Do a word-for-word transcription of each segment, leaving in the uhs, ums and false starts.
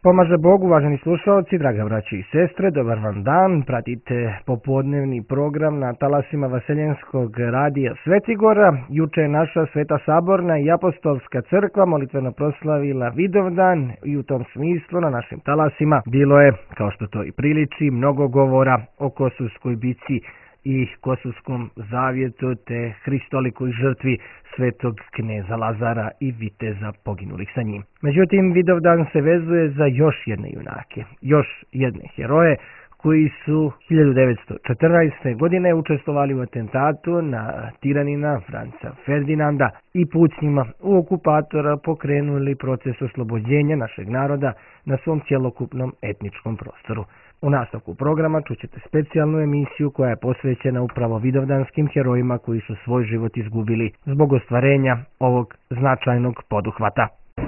Pomaže Bog, uvaženi slušalci, draga braći i sestre, dobar vam dan. Pratite popodnevni program na talasima Vaseljenskog radija Svetigora. Juče je naša Sveta Saborna i Apostolska crkva molitveno proslavila Vidovdan i u tom smislu na našim talasima bilo je, kao što to i priliči, mnogo govora o Kosovskoj bici i Kosovskom zavjetu te Hristolikoj žrtvi svetog kneza Lazara i viteza poginulih sa njim. Međutim, Vidovdan se vezuje za još jedne junake, još jedne heroje koji su hiljadu devetsto četrnaeste. godine učestvovali u atentatu na tiranina Franca Ferdinanda i pucnjima u okupatora pokrenuli proces oslobođenja našeg naroda na svom cjelokupnom etničkom prostoru. U nastavku programa čućete specijalnu emisiju koja je posvećena upravo vidovdanskim herojima koji su svoj život izgubili zbog ostvarenja ovog značajnog poduhvata.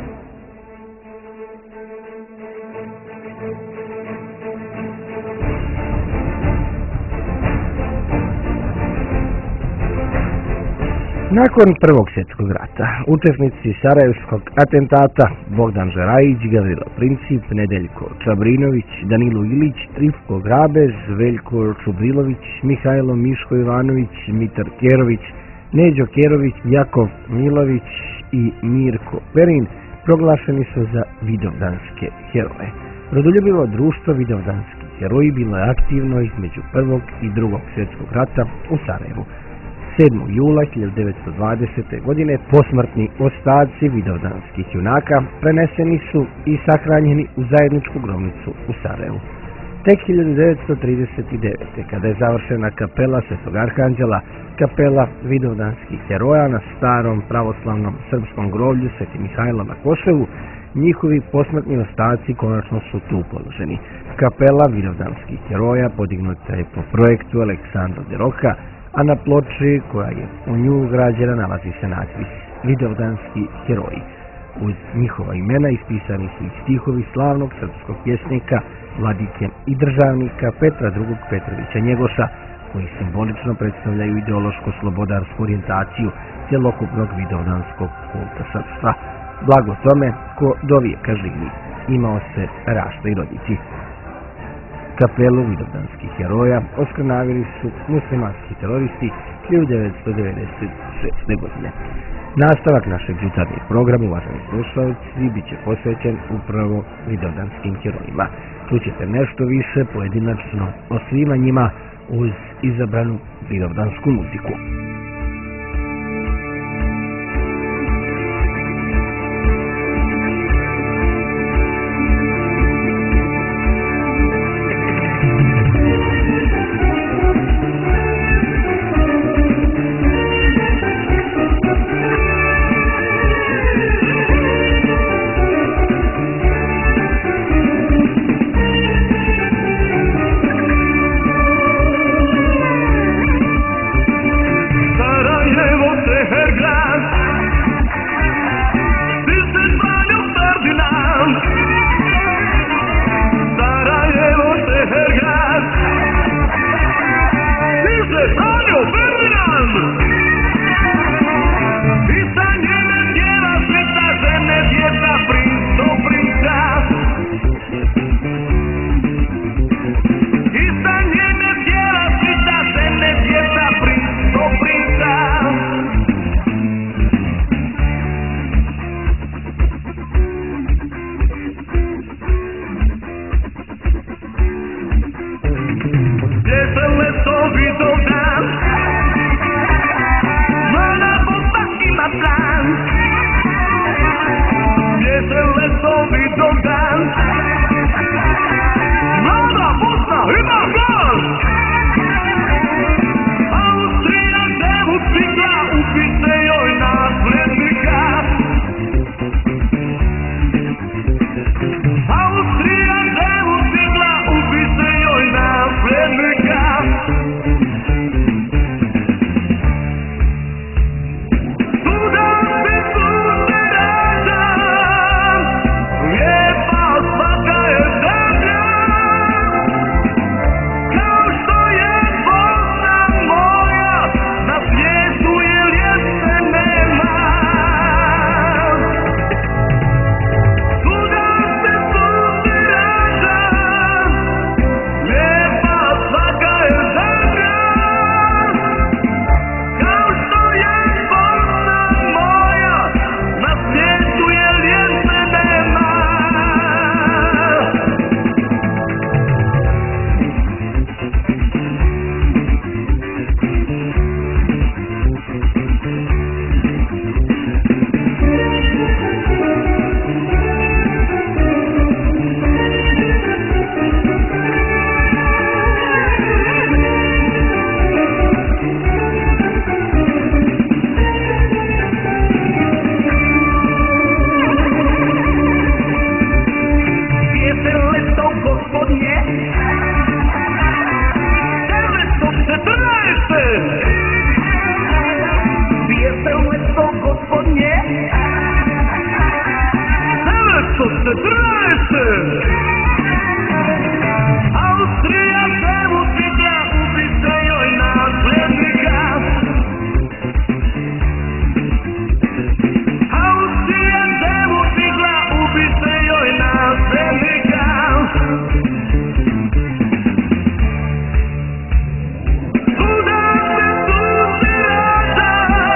Nakon Prvog svjetskog rata, učesnici Sarajevskog atentata Bogdan Žerajić, Gavrilo Princip, Nedeljko Čabrinović, Danilo Ilić, Rivko Grabež, Veljko Čubrilović, Mihajlo Miško Ivanović, Mitar Kerović, Neđo Kerović, Jakov Milović i Mirko Perin proglašeni su za vidovdanske heroje. Rodoljubivo društvo Vidovdanski heroji bilo je aktivno između Prvog i Drugog svjetskog rata u Sarajevu. sedmog jula hiljadu devetsto dvadesete. godine posmrtni ostaci vidovdanskih junaka preneseni su i sahranjeni u zajedničku grobnicu u Sarajevu. Tek hiljadu devetsto trideset devete. kada je završena kapela Svetog Arhanđela, kapela vidovdanskih heroja na starom pravoslavnom srpskom groblju Sveti Mihajlo na Koševu, njihovi posmrtni ostaci konačno su tu položeni. Kapela vidovdanskih heroja podignuta je po projektu Aleksandra de Roka, a na ploči koja je u nju ugrađena nalazi se natpis Vidovdanski heroji. Uz njihova imena ispisani su i stihovi slavnog srpskog pjesnika, vladike i državnika Petra drugog. Petrovića Njegoša, koji simbolično predstavljaju ideološko-slobodarsku orijentaciju cjelokupnog vidovdanskog kulta srpstva. Blago tome ko do vijeka živi, imao se rašta i rodici. Kapelu vidovdanskih heroja oskrnavili su muslimanski teroristi hiljadu devetsto devedeset šeste. godine. Nastavak našeg jutarnjeg programa, uvaženi slušalci, bit će posvećen upravo vidovdanskim herojima. Čućete nešto više pojedinačno o svima njima uz izabranu vidovdansku muziku. Za Austrija se utvitra, ubice joj naslednika. Austrija se utvitra, ubice joj naslednika. Kuda se susirata,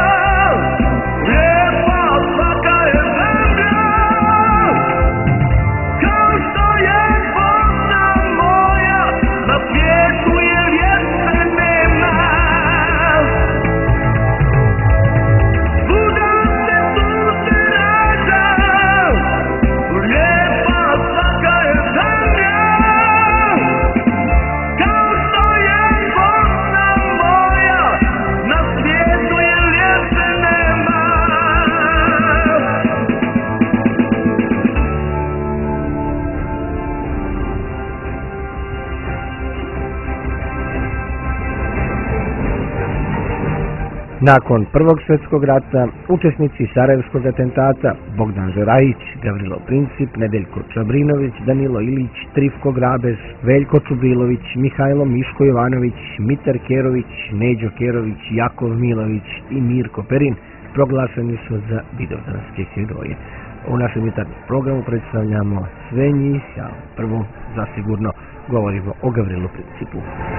lijepa svaka je zemlja, kao što je Bosna moja, na svijetu je ljepše nema. Kuda se susirata, lijepa svaka je zemlja, kao što je Bosna moja, na svijetu je ljepše nema. Nakon Prvog svjetskog rata, učesnici Sarajevskog atentata Bogdan Žerajić, Gavrilo Princip, Nedeljko Čabrinović, Danilo Ilić, Trifko Grabež, Veljko Čubrilović, Mihajlo Miško Jovanović, Mitar Kerović, Neđo Kerović, Jakov Milović i Mirko Perin proglašeni su za vidovdanske heroje. U našem jutarnjem programu predstavljamo sve njih, a prvo zasigurno govorimo o Gavrilu Principu.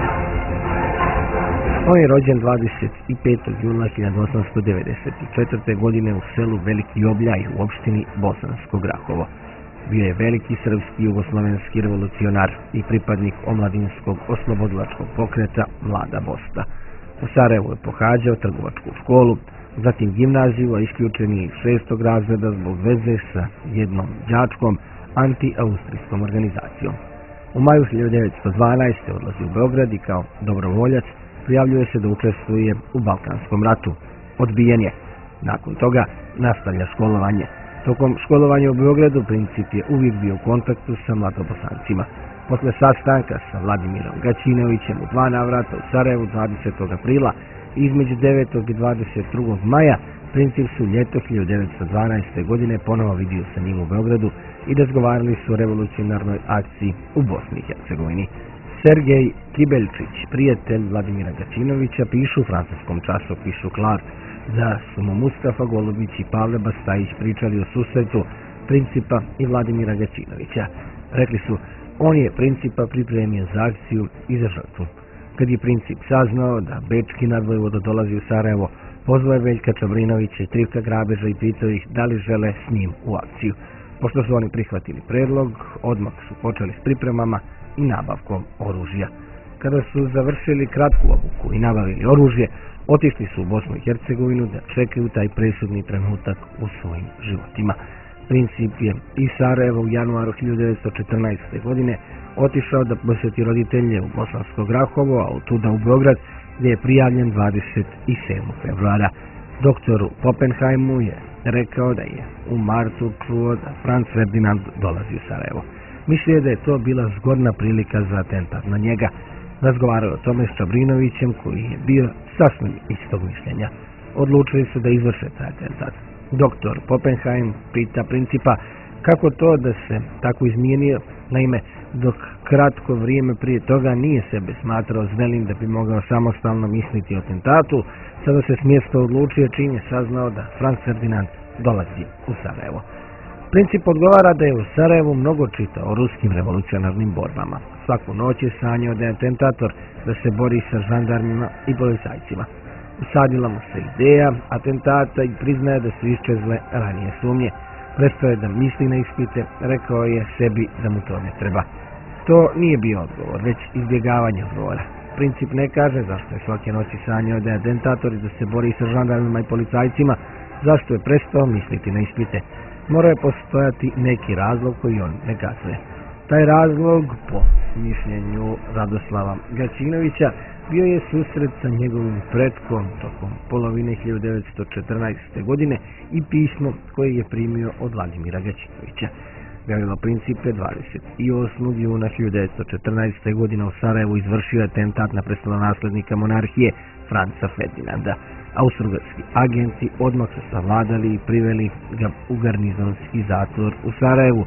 On je rođen dvadeset petog jula hiljadu osamsto devedeset četvrte. godine u selu Veliki Obljaj u opštini Bosansko Grahovo. Bio je veliki srpski jugoslovenski revolucionar i pripadnik omladinskog oslobodilačkog pokreta Mlada Bosna. U Sarajevu je pohađao trgovačku školu, zatim gimnaziju, a isključen je iz šestog razreda zbog veze sa jednom đačkom anti-austrijskom organizacijom. U maju hiljadu devetsto dvanaeste. odlazi u Beograd i kao dobrovoljac prijavljuje se da učestvuje u Balkanskom ratu. Odbijen je. Nakon toga nastavlja školovanje. Tokom školovanja u Beogradu Princip je uvijek bio u kontaktu sa mladobosancima. Posle sastanka sa Vladimirom Gaćinovićem u dva navrata u Sarajevu dvadesetog aprila i između devetog i dvadeset drugog maja, Princip su ljeto hiljadu devetsto dvanaeste. godine ponovo vidio sa njim u Beogradu i razgovarali su o revolucionarnoj akciji u Bosni i Hercegovini. Sergej Kibeljčić, prijatelj Vladimira Gaćinovića, pišu u francuskom časopisu Clark da su mu Mustafa Golubić i Pavle Bastajić pričali o susretu Principa i Vladimira Gaćinovića. Rekli su, on je Principa pripremio za akciju i za žrtvu. Kad je Princip saznao da bečki nadvojvoda dolazi u Sarajevo, pozvao je Veljka Čabrinovića i Trifka Grabeža i pitao ih da li žele s njim u akciju. Pošto su oni prihvatili predlog, odmah su počeli s pripremama i nabavkom oružja. Kada su završili kratku obuku i nabavili oružje, otišli su u Bosnu i Hercegovinu da čekaju taj presudni trenutak u svojim životima. Princip je iz Sarajeva u januaru hiljadu devetsto četrnaeste. godine otišao da posjeti roditelje u Bosansko Grahovo, a od tuda u Beograd, gdje je prijavljen dvadeset sedmog februara. Doktoru Poppenheimu je rekao da je u martu čuo da Franz Ferdinand dolazi u Sarajevo. Mislio da je to bila zgodna prilika za atentat na njega. Razgovarao o tome s Čabrinovićem, koji je bio sasvim istog mišljenja. Odlučili su da izvrše taj atentat. Doktor Poppenheim pita Principa kako to da se tako izmijenio. Naime, dok kratko vrijeme prije toga nije sebe smatrao zrelim da bi mogao samostalno misliti o atentatu, sada se s mjesta odlučio čim je saznao da Franz Ferdinand dolazi u Sarajevo. Princip odgovara da je u Sarajevu mnogo čitao o ruskim revolucionarnim borbama. Svaku noć je sanjao da je atentator, da se bori sa žandarmima i policajcima. Usadila mu se ideja atentata i priznaje da su iščezle ranije sumnje. Prestao je da misli na ispite, rekao je sebi da mu to ne treba. To nije bio odgovor, već izbjegavanje odgovora. Princip ne kaže zašto je svake noći sanjao da je atentator i da se bori sa žandarmima i policajcima, zašto je prestao misliti na ispite. Mora je postojati neki razlog koji on ne kazuje. Taj razlog, po mišljenju Radoslava Gaćinovića, bio je susret sa njegovim pretkom tokom polovine hiljadu devetsto četrnaeste. godine i pismo koje je primio od Vladimira Gaćinovića. Gavrilo Princip je dvadeset osmog juna hiljadu devetsto četrnaeste. godine u Sarajevu izvršio atentat na prestolonaslednika monarhije Franca Ferdinanda. Austrougarski agenti odmah su savladali i priveli ga u garnizonski zatvor u Sarajevu.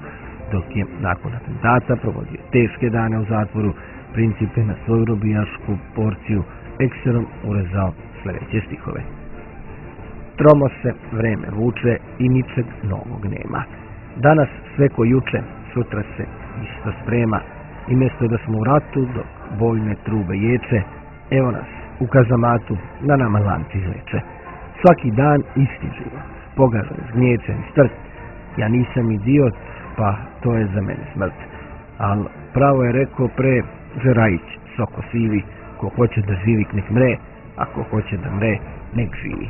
dok je nakon atentata provodio teške dane u zatvoru, Princip je na svoju robijašku porciju ekserom urezao sljedeće stihove. Tromo se vreme vuče i ničeg novog nema. Danas sve ko juče, sutra se isto sprema. I mjesto da smo u ratu, dok bojne trube ječe, evo nas u kazamatu, na nama lanci izleče. Svaki dan isti život, pogažan, zgnječen, strt. Ja nisam idiot, pa to je za mene smrt. Al pravo je rekao pre Žerajić, soko sivi, ko hoće da živi nek mre, a ko hoće da mre nek živi.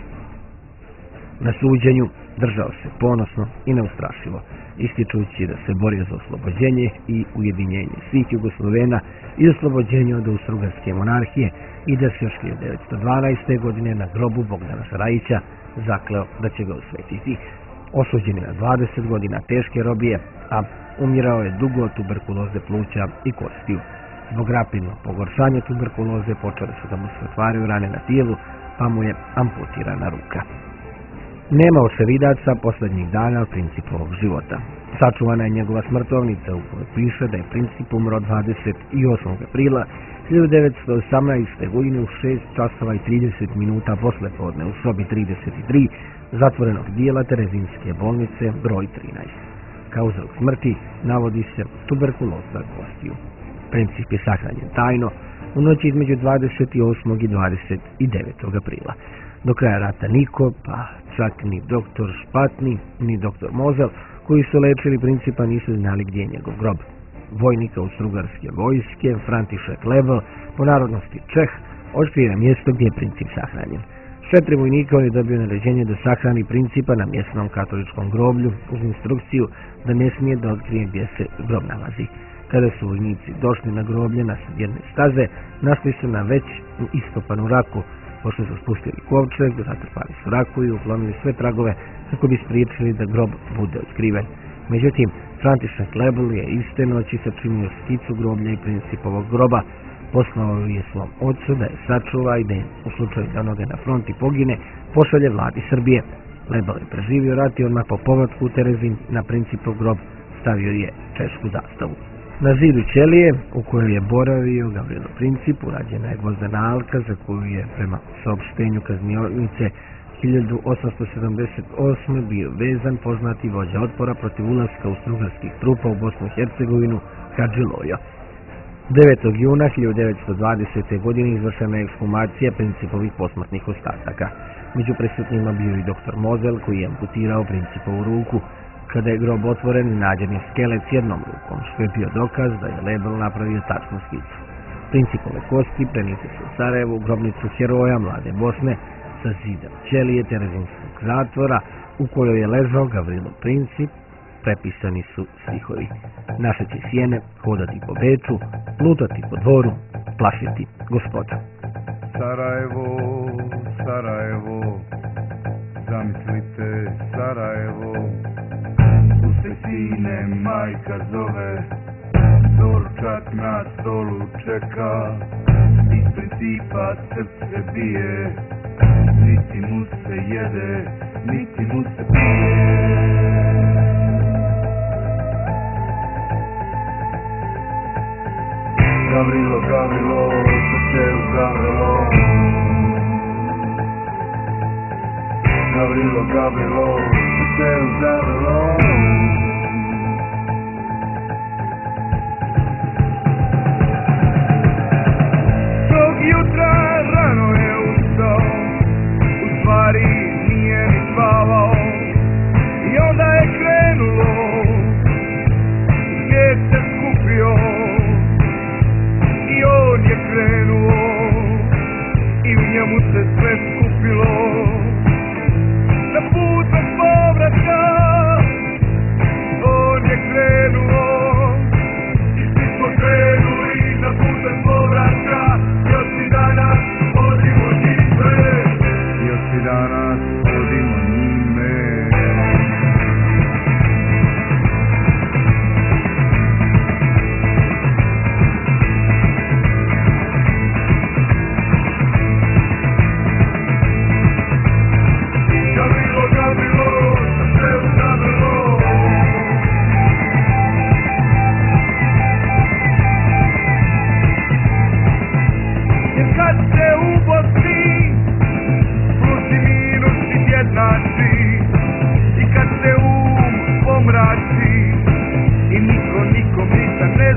Na suđenju držao se ponosno i neustrašivo, ističujući da se borio za oslobođenje i ujedinjenje svih Jugoslovena i oslobođenje od Austrougarske monarhije i da se još hiljadu devetsto dvanaeste. godine na grobu Bogdana Žerajića zakleo da će ga osvetiti. Osuđen je na dvadeset godina teške robije, a umirao je dugo od tuberkuloze pluća i kostiju. Zbog rapidnog pogoršanja tuberkuloze počele su da mu se otvaraju rane na tijelu, pa mu je amputirana ruka. Nema očevidaca posljednjih dana Principovog života. Sačuvana je njegova smrtovnica u kojoj piše da je Princip umro dvadeset osmog aprila hiljadu devetsto osamnaeste. godine u šest časova i trideset minuta posle podne u sobi trideset tri zatvorenog dijela Terezinske bolnice broj trinaest. Kao uzrok smrti navodi se tuberkuloza kostiju. Princip je sahranjen tajno u noći između dvadeset osmog i dvadeset devetog aprila. Do kraja rata niko, pa čak ni doktor Špatni, ni doktor Mozel, koji su lečili Principa, nisu znali gdje je njegov grob. Vojnika Austrougarske vojske, František Lebel, po narodnosti Čeh, otkrio mjesto gdje je Princip sahranjen. Četiri vojnika on je dobio naređenje da sahrani Principa na mjesnom katoličkom groblju uz instrukciju da ne smije da otkrije gdje se grob nalazi. Kada su vojnici došli na groblje na jedne staze, našli su na već istopanu raku. Pošto su spustili kovčeg, zatrpali su raku i uklonili sve tragove kako bi spriječili da grob bude otkriven. Međutim, František Lebel je iste noći sačinio skicu groblja i Principovog groba, poslao je svom ocu da je sačuva i da je u slučaju da onoga na fronti pogine, pošalje vladi Srbije. Lebel je preživio rat i odmah po povratku u Terezin na Principov grob stavio je češku zastavu. Na zidu ćelije u kojoj je boravio Gavrilo Princip urađena je gvozdena alka za koju je prema saopštenju kaznionice hiljadu osamsto sedamdeset osme. bio vezan poznati vođa otpora protiv ulaska austrougarskih trupa u Bosnu i Hercegovinu Hadži Lojo. devetog juna hiljadu devetsto dvadesete. godine izvršena je ekshumacija Principovih posmrtnih ostataka. Među prisutnima bio i doktor Mozel koji je amputirao Principovu ruku. Kada je grob otvoren, nađen je skelet s jednom rukom, što je bio dokaz da je Lebel napravio tačnu skicu. Principove kosti prenijete su u Sarajevu, grobnicu heroja Mlade Bosne, sa zida ćelije Terezinskog zatvora, u kojoj je ležao Gavrilo Princip. Prepisani su stihovi: naše će sjene hodati po Beču, lutati po dvoru, plašiti gospoda. Sarajevo, Sarajevo, zamislite Sarajevo, tu se sine majka zove, doručak na stolu čeka, iz Principa srce bije, niti mu se jede, niti mu se pije. Gavrilo, Gavrilo, srce u Gavrilo, Gavrilo, Gavrilo, srce u Gavrilo. Tog jutra rano je ustao, u stvari nije ni spavao, i onda je krenulo, gdje se skupio, i on je krenuo, i u njemu se sve skupilo. Na put bez povratka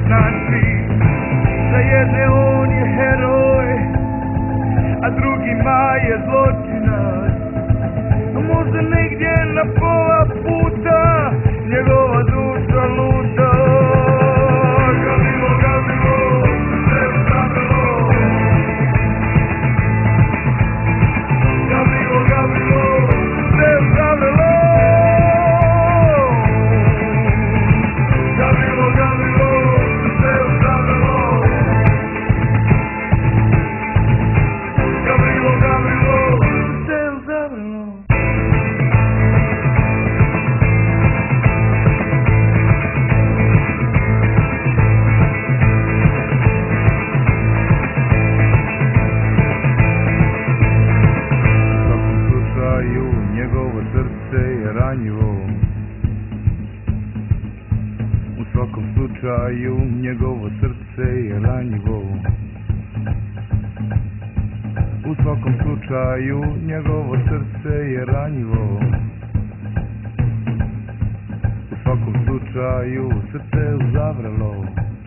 znači, za jedne on je heroj, a drugima je zločinac. A možda negdje na pola puta njegova duša luta. Gavilo, Gavilo, sve ustavilo. Gavilo, Gavilo, sve ustavilo. Gavilo, Gavilo, sve ustavilo. Gavilo, Gavilo, sve ustavilo. Njegovo srce je ranjivo. U svakom slučaju njegovo srce je ranjivo. U svakom slučaju njegovo srce je ranjivo. U svakom slučaju srce uzavrelo.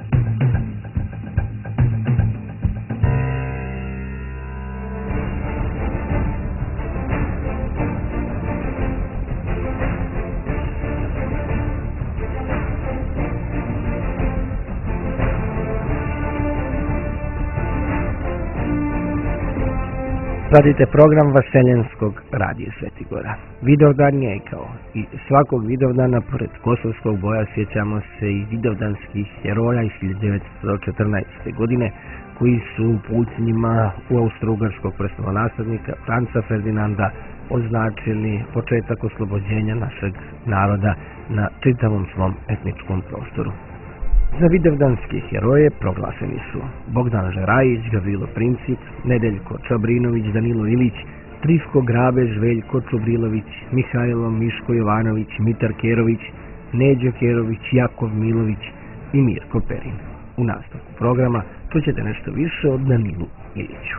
Pratite program Vaseljenskog radija Svetigora. Vidovdan je kao i svakog vidovdana pored kosovskog boja sjećamo se i vidovdanskih heroja iz hiljadu devetsto četrnaeste. godine koji su pucnjima u austrougarskog prestolonaslednika Franca Ferdinanda označili početak oslobođenja našeg naroda na čitavom svom etničkom prostoru. Za vidovdanske heroje proglašeni su Bogdan Žerajić, Gavrilo Princip, Nedeljko Čabrinović, Danilo Ilić, Trifko Grabež, Veljko Čubrilović, Mihajlo Miško Jovanović, Mitar Kerović, Neđo Kerović, Jakov Milović i Mirko Perin. U nastavku programa čućete nešto više od Danilu Iliću.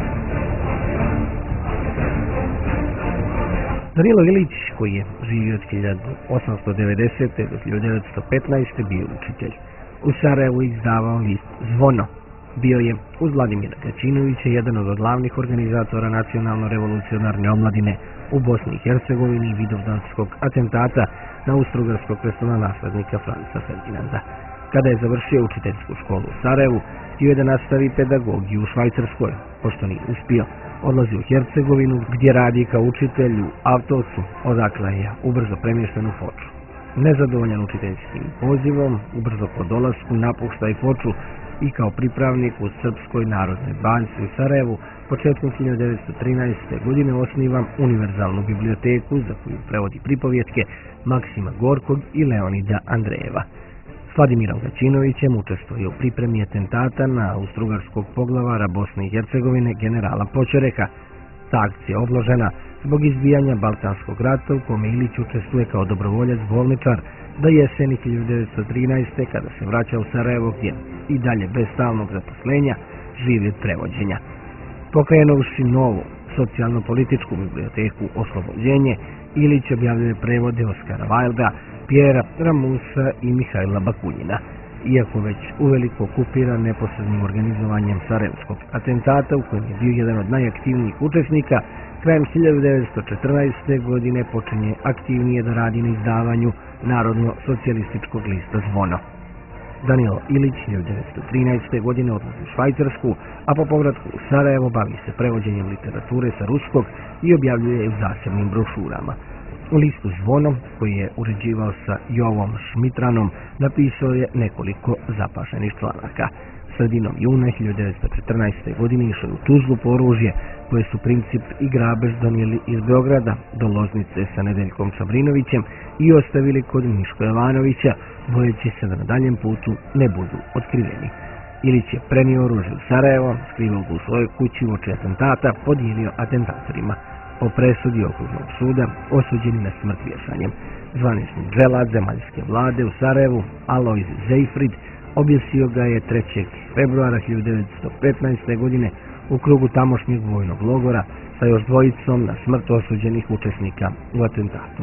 Danilo Ilić, koji je živio od hiljadu osamsto devedesete. do hiljadu devetsto petnaeste. bio učitelj. U Sarajevu izdavao list Zvono. Bio je, uz Vladimira Gaćinovića, jedan od glavnih organizatora nacionalno-revolucionarne omladine u Bosni i Hercegovini i vidovdanskog atentata na austrougarskog prestolonaslednika Franca Ferdinanda. Kada je završio učiteljsku školu u Sarajevu, htio je da nastavi pedagogiju u Švajcarskoj. Pošto nije uspio, odlazi u Hercegovinu gdje radi kao učitelj u Avtovcu, odakle je ubrzo premješten u Foču. Nezadovoljan učiteljskim pozivom, ubrzo po dolasku napušta i Foču i kao pripravnik u Srpskoj narodnoj banci u Sarajevu početkom hiljadu devetsto trinaeste. godine osniva univerzalnu biblioteku za koju prevodi pripovjetke Maksima Gorkog i Leonida Andrejeva. S Vladimirom Gaćinovićem učestvuje u pripremi atentata na austrougarskog poglavara Bosne i Hercegovine generala Počereka. Ta akcija je obložena zbog izbijanja Balkanskog rata u kome Ilić učestvuje kao dobrovoljac bolničar do jeseni hiljadu devetsto trinaeste. kada se vraća u Sarajevo gdje i dalje bez stalnog zaposlenja živi od prevođenja. Pokrenuši novu socijalno-političku biblioteku Oslobođenje, Ilić objavljuje prevode Oskara Wilda, Pjera Ramusa i Mihajla Bakuljina. Iako već uveliko okupiran neposrednim organizovanjem sarajevskog atentata u kojem je bio jedan od najaktivnijih učesnika, krajem hiljadu devetsto četrnaeste. godine počinje aktivnije da radi na izdavanju Narodno-socijalističkog lista Zvono. Danilo Ilić hiljadu devetsto trinaeste. godine odlazi u Švajcarsku, a po povratku u Sarajevo bavi se prevođenjem literature sa ruskog i objavljuje je u zasebnim brošurama. U listu Zvono, koji je uređivao sa Jovom Šmitranom, napisao je nekoliko zapašenih članaka. Sredinom juna hiljadu devetsto četrnaeste. godine išao u tužbu po oružje koje su Princip i Grabež donijeli iz Beograda do Loznice sa Nedeljkom Čabrinovićem i ostavili kod Miško Jovanovića, bojeći se da na daljem putu ne budu otkriveni. Ilić je prenio oružje u Sarajevo, skrivao ga u svojoj kući uoči atentata, podijelio atentatorima. Po presudi okružnog suda osuđeni na smrt vješanjem. Zvanični dželat zemaljske vlade u Sarajevu, Alojz Zejfrid, objesio ga je trećeg februara hiljadu devetsto petnaeste. godine u krugu tamošnjeg vojnog logora sa još dvojicom na smrt osuđenih učesnika u atentatu.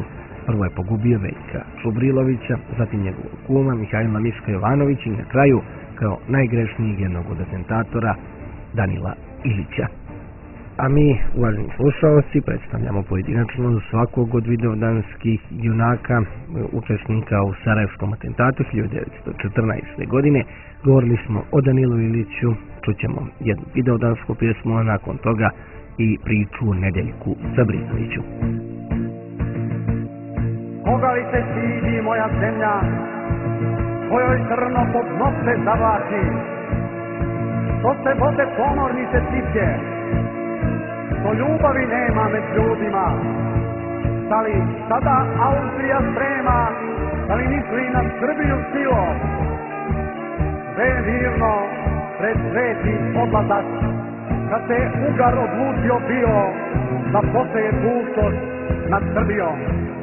Prvo je pogubio Veljka Čubrilovića, zatim njegovog kuma Mihajla Miška Jovanovića i na kraju, kao najgrešnijeg jednog od atentatora, Danila Ilića. A mi, uvaženi slušalci, predstavljamo pojedinačno svakog od vidovdanskih junaka, učesnika u Sarajevskom atentatu hiljadu devetsto četrnaeste. godine. Govorili smo o Danilu Iliću, čućemo jednu vidovdansku pjesmu, a nakon toga i priču o Nedeljku Čabrinoviću. Koga li se stidi moja zemlja, kojoj crno pod noce zavlači, što se vode pomornice sipke, što ljubavi nema među ljudima, da li sada Austrija sprema, da li misli na Srbiju silom, sve je mirno pred sveti odlazak, kad se Ugar odlučio bio da poseje pustoš nad Srbijom.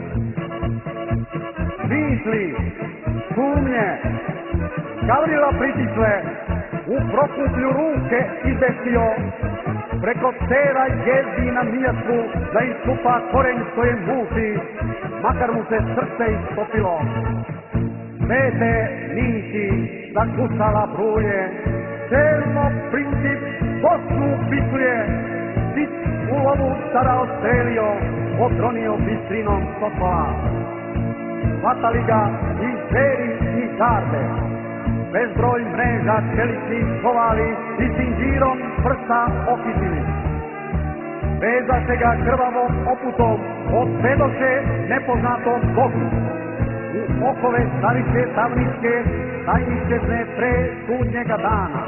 Misli, sumnje, Gavrila pritisle, u prokuplju ruke izvestio, preko cera jezdi na mijasku da iskupa korenj što je muči, makar mu se srce istopilo. Svete niti zakucala bruje, čelno princip Bosnu pisluje, sit u lovu sada ostrelio, odronio bistrinom sokola. Hvatali ga i zveri i garde, bezbroj mreža čeličnih kovali i sinđirom prsta okitili. Vezaše ga krvavom oputom, odvedoše nepoznatom Bogu. U okove staviše tamničke, da iščezne pre sudnjega dana.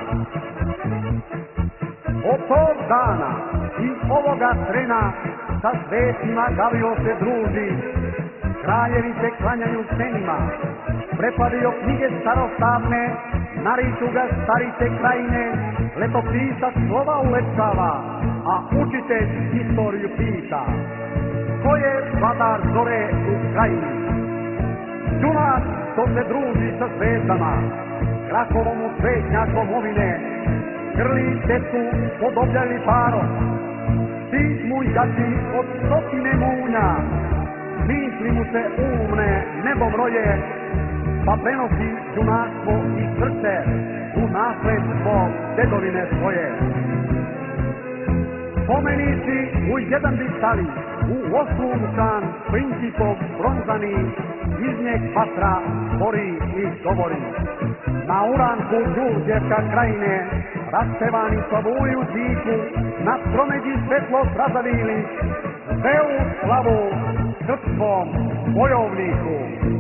Od tog dana i ovoga trena sa svetima Gavrilo se druži, kraljevi se klanjaju senima, prepadio knjige starostavne, nariču ga starice krajine, letopisac slova ulepšava, a učitelj istoriju pita. Ko je vladar zore u krajini? Junak što se druži sa zvezdama, Krakovom u svetnjakom ovine, grli decu podobljali parom, stit mu jači od stotine munja, misli mu se umne nebom roje, pa prenosi junakstvo i srce u nasledstvo dedovine svoje. Spomenici u jedan bi stali, u oslubučan principov bronzani, iz njeg patra bori i govori. Na uranku Đurđevka krajine, raspevani slavuju diku, na promeđi svetlo razavili, sve u slavu srpstvom bojovniku.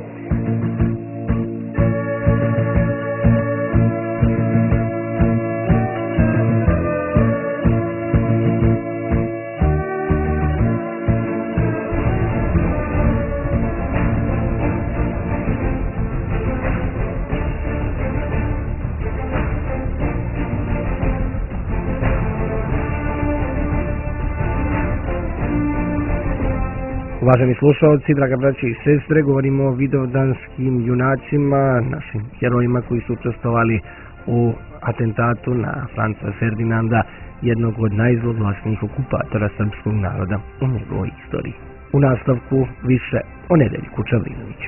Uvaženi slušalci, draga braći i sestre, govorimo o vidovdanskim junacima, našim herojima koji su učestvovali u atentatu na Franca Ferdinanda, jednog od najzloglasnijih okupatora srpskog naroda u njegovoj istoriji. U nastavku više o Nedeljku Čabrinoviću.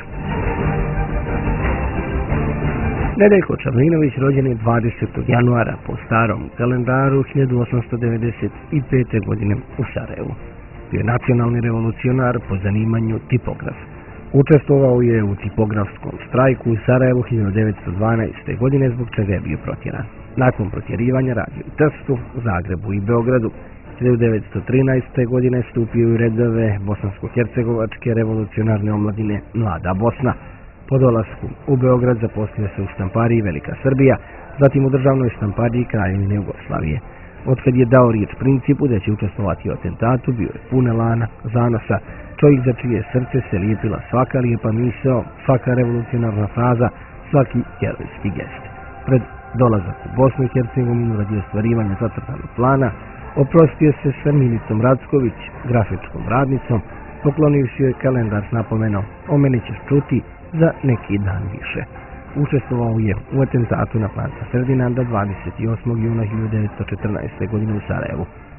Nedeljko Čabrinović rođen je dvadesetog januara po starom kalendaru hiljadu osamsto devedeset pete. godine u Sarajevu. Bio je nacionalni revolucionar, po zanimanju tipograf. Učestvovao je u tipografskom štrajku u Sarajevu hiljadu devetsto dvanaeste. godine, zbog čega je bio protjeran. Nakon protjerivanja radio u Trstu, Zagrebu i Beogradu. hiljadu devetsto trinaeste. godine stupio u redove bosansko-hercegovačke revolucionarne omladine Mlada Bosna. Po dolasku u Beograd zaposlio se u štampariji Velika Srbija, zatim u državnoj štampariji Kraljevine Jugoslavije. Otkad je dao riječ principu da će učestvovati u atentatu, bio je pun elana, zanosa, čovjek za čije srce se lijepila svaka lijepa misao, svaka revolucionarna fraza, svaki herojski gest. Pred dolazak u Bosnu i Hercegovinu radi ostvarivanja zacrtanog plana, oprostio se sa Milicom Racković, grafičkom radnicom, poklonivši joj kalendar s napomenom "O mene ćeš čuti za neki dan više". Učestvovao je u atentatu na Franca Ferdinanda dvadeset osmog juna hiljadu devetsto četrnaeste. godine u Sarajevu.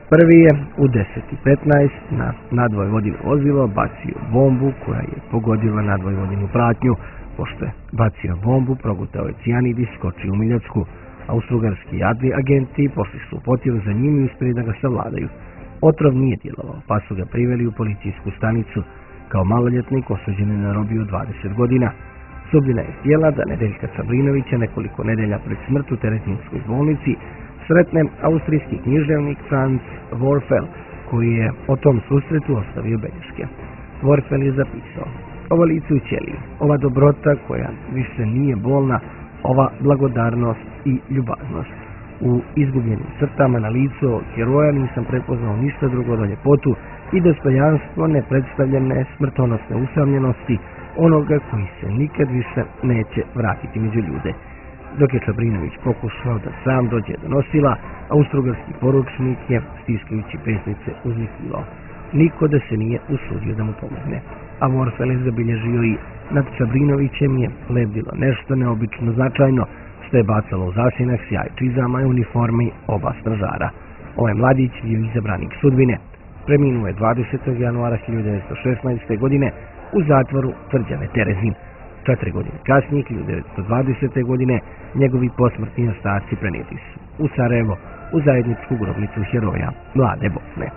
Prvi je u deset i petnaest na nadvojvodino vozilo bacio bombu koja je pogodila nadvojvodinu pratnju. Pošto je bacio bombu, progutao je cijanid i skočio u Miljacku. Austrougarski agenti pošli su u potjeru za njim i uspjeli da ga savladaju. Otrov nije djelovao, pa su ga priveli u policijsku stanicu. Kao maloljetnik osuđen je na robiju dvadeset godina. Sudbina je htjela da Nedeljka Čabrinovića nekoliko nedelja pred smrt u Terezinskoj bolnici sretne austrijski književnik Franz Worfel, koji je o tom susretu ostavio belješke. Worfel je zapisao: ova lice u ćeliji, ova dobrota koja više nije bolna, ova blagodarnost i ljubaznost. U izgubljenim crtama na licu ovog heroja nisam prepoznao ništa drugo do ljepotu i dostojanstvo nepredstavljene smrtonosne usamljenosti onoga koji se nikad više neće vratiti među ljude. Dok je Čabrinović pokušao da sam dođe do nosila, austrougarski poručnik je, stiskajući pesnice, uzvikivao: niko da se nije usudio da mu pomogne. A Worfel je zabilježio i: nad Čabrinovićem je lebdilo nešto neobično značajno, što je bacalo u zasjenak sjaj čizama i uniformi oba stražara. Ovaj mladić bio izabranik sudbine. Preminuo je dvadesetog januara hiljadu devetsto šesnaeste. godine u zatvoru tvrđave Terezin. Četiri godine kasnije, hiljadu devetsto dvadesete. godine, njegovi posmrtni ostaci prenijeti su u Sarajevo, u zajedničku grobnicu heroja Mlade Bosne.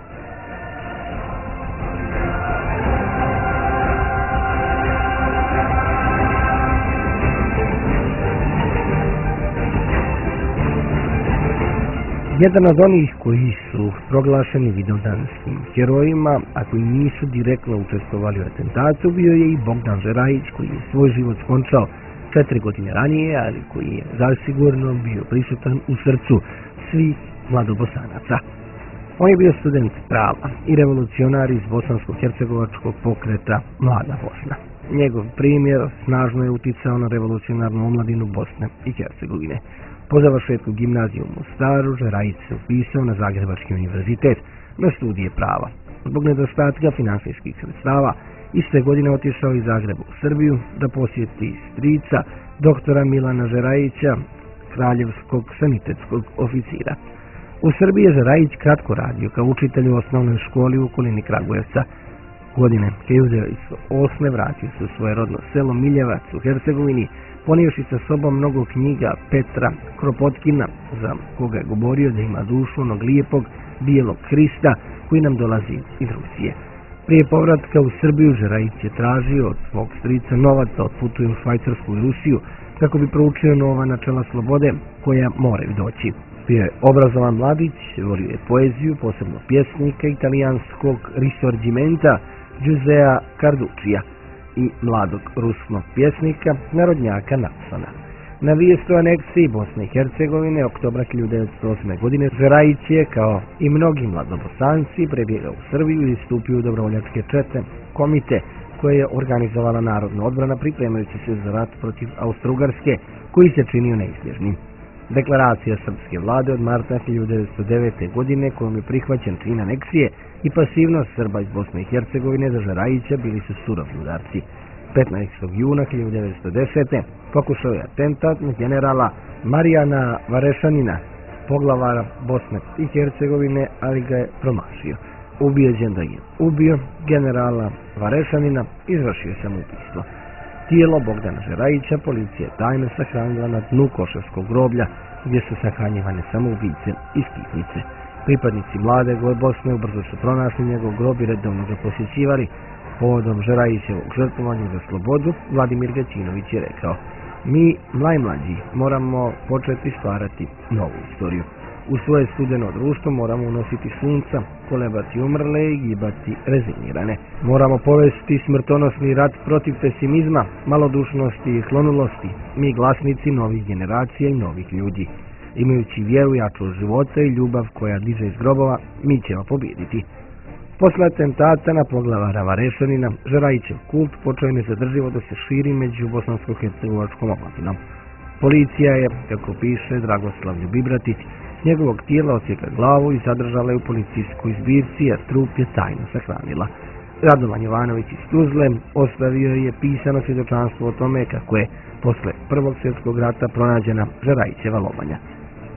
Jedan od onih koji su proglašeni vidovdanskim herojima, a koji nisu direktno učestvovali u atentatu, bio je i Bogdan Žerajić, koji je svoj život skončao četiri godine ranije, ali koji je zasigurno bio prisutan u srcu svih mladobosanaca. On je bio student prava i revolucionar iz bosansko-hercegovačkog pokreta Mlada Bosna. Njegov primjer snažno je uticao na revolucionarnu omladinu Bosne i Hercegovine. Po završetku gimnazije u Mostaru, Žerajić se upisao na Zagrebački univerzitet na studije prava. Zbog nedostatka finansijskih sredstava, iste godine otišao iz Zagreba u Srbiju da posjeti strica doktora Milana Žerajića, kraljevskog sanitetskog oficira. U Srbiji je Žerajić kratko radio kao učitelj u osnovnoj školi u okolini Kragujevca. Godine hiljadu devetsto osme. vratio se u svoje rodno selo Miljevac u Hercegovini, ponijevši sa sobom mnogo knjiga Petra Kropotkina, za koga je govorio da ima dušu onog lijepog bijelog Hrista koji nam dolazi iz Rusije. Prije povratka u Srbiju Žerajić je tražio od svog strica novac da otputuje u Švajcarsku i Rusiju kako bi proučio nova načela slobode koja moraju doći. Bio je obrazovan mladić, volio je poeziju, posebno pjesnika italijanskog risorgimenta Giuseppea Carduccija i mladog ruskog pjesnika, narodnjaka Napsona. Na vijest o aneksiji Bosne i Hercegovine oktobra hiljadu devetsto osme. godine Žerajić je, kao i mnogi mladobosanci, prebjegao u Srbiju i stupio u dobrovoljačke čete komite koje je organizovala Narodna odbrana pripremajući se za rat protiv Austrougarske, koji se činio neizbježnim. Deklaracija srpske vlade od marta hiljadu devetsto devete. godine, kojom je prihvaćen čin aneksije i pasivnost Srba iz Bosne i Hercegovine za Žerajića, bili su surovi udarci. petnaestog juna hiljadu devetsto desete. pokušao je atentat na generala Marijana Varešanina, poglavara Bosne i Hercegovine, ali ga je promašio. Ubijeđen da je ubio generala Varešanina, izvršio samoubistvo. Tijelo Bogdana Žerajića policija je tajno sahranila na dnu Košarskog groblja, gdje su sahranjivane samoubice i skitnice. Pripadnici Mlade Bosne ubrzo su pronašli njegov grob i redovno ga posjećivali. Povodom Žerajićevog žrtvovanja za slobodu, Vladimir Gaćinović je rekao: mi, najmlađi, moramo početi stvarati novu istoriju. U svoje studeno društvo moramo unositi sunca, kolebati umrle i gibati rezignirane. Moramo povesti smrtonosni rat protiv pesimizma, malodušnosti i klonulosti, mi glasnici novih generacija i novih ljudi. Imajući vjeru jaču od života i ljubav koja diže iz grobova, mi ćemo pobijediti. Posle atentata na poglavara Varešanina, Žerajićev kult počeo je nezadrživo da se širi među bosansko-hercegovačkom omladinom. Policija je, kako piše Dragoslav Ljubibratić, s njegovog tijela odsjeka glavu i zadržala je u policijskoj zbirci, a trup je tajno sahranila. Radovan Jovanović iz Tuzle ostavio je pisano svjedočanstvo o tome kako je posle Prvog svjetskog rata pronađena Žerajićeva lobanja.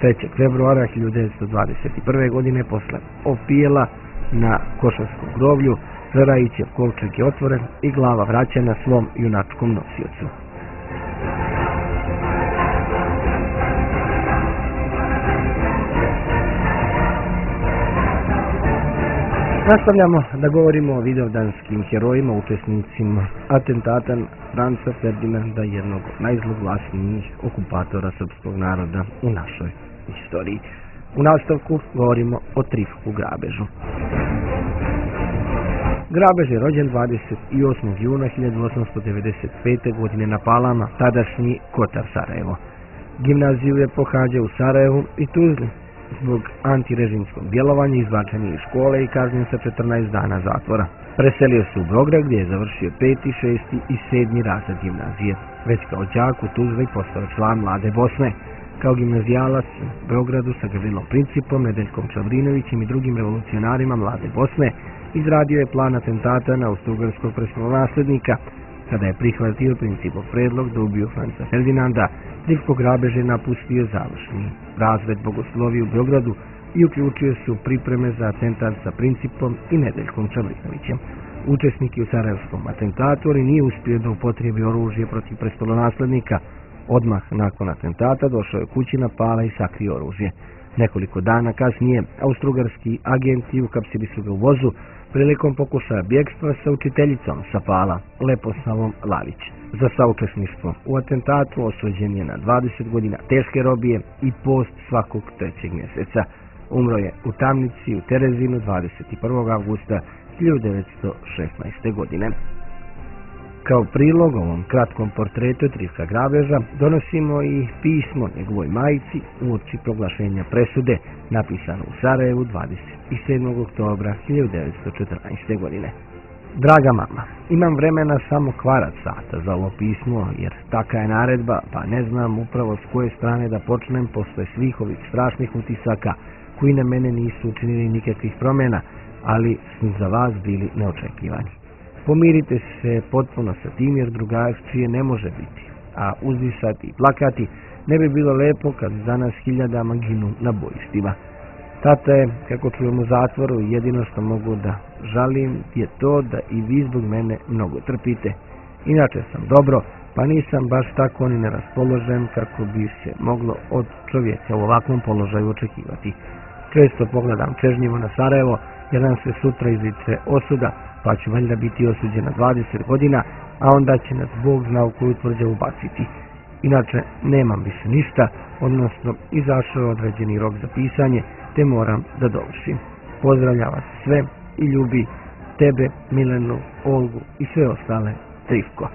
trećeg februara hiljadu devetsto dvadeset prve. godine posle opijela na Košarskom groblju, Žerajićev kovčeg je otvoren i glava vraćena svom junačkom nosiocu. Nastavljamo da govorimo o vidovdanskim herojima, učesnicima atentata Franca Ferdinanda, jednog od najzloglasnijih okupatora srpskog naroda u našoj istoriji. U nastavku govorimo o Trifku Grabežu. Grabež je rođen dvadeset osmog juna hiljadu osamsto devedeset pete. godine na Palama, tadašnji Kotar Sarajevo. Gimnaziju je pohađao u Sarajevu i Tuzli. Zbog antirežimskog djelovanja izbačen je iz škole i kažnjen sa četrnaest dana zatvora. Preselio se u Beograd gdje je završio peti, šesti i sedmi razred gimnazije. Već kao đak u Tuzli postao član Mlade Bosne. Kao gimnazijalac u Beogradu sa Gavrilom Principom, Nedeljkom Čabrinovićem i drugim revolucionarima Mlade Bosne izradio je plan atentata na austrougarskog prestolonaslednika. Kada je prihvatio Principov predlog da ubiju Franca Ferdinanda, Trifko Grabež je napustio završni razred bogoslovije u Beogradu i uključio se u pripreme za atentat sa Principom i Nedeljkom Čabrinovićem. Učesnik je u sarajevskom atentatu, ali nije uspio da upotrebi oružje protiv prestolonaslednika. Odmah nakon atentata došao je kući na Pala i sakrio oružje. Nekoliko dana kasnije austrougarski agenti uhapsili su ga u vozu prilikom pokušaja bjegstva sa učiteljicom sa Pala, Leposlavom Lavić. Za saučesništvo u atentatu osuđen je na dvadeset godina teške robije i post svakog trećeg mjeseca. Umro je u tamnici u Terezinu dvadeset prvog avgusta hiljadu devetsto šesnaeste. godine. Kao prilog ovom kratkom portretu Trifka Grabeža donosimo i pismo njegovoj majici uoči proglašenja presude, napisano u Sarajevu dvadeset sedmog oktobra hiljadu devetsto četrnaeste. godine. Draga mama, imam vremena samo kvarac sata za ovo pismo, jer taka je naredba, pa ne znam upravo s koje strane da počnem posle svih ovih strašnih utisaka koji na mene nisu učinili nikakvih promjena, ali su za vas bili neočekivani. Pomirite se potpuno sa tim, jer drugačije ne može biti, a uzdisati i plakati ne bi bilo lepo kad za nas hiljadama ginu na bojištima. Tata je, kako čujem, u zatvoru i jedino što mogu da žalim je to da i vi zbog mene mnogo trpite. Inače sam dobro, pa nisam baš tako ni neraspoložen kako bi se moglo od čovjeka u ovakvom položaju očekivati. Često pogledam čežnjivo na Sarajevo, jer nam se sutra izriče osuda, pa ću valjda biti osuđen na dvadeset godina, a onda će nas Bog zna u koju tvrđavu baciti. Inače, nemam više ništa, odnosno izašao je određeni rok za pisanje, te moram da dovršim. Pozdravlja vas sve i ljubi tebe, Milenu, Olgu i sve ostale. Trifko.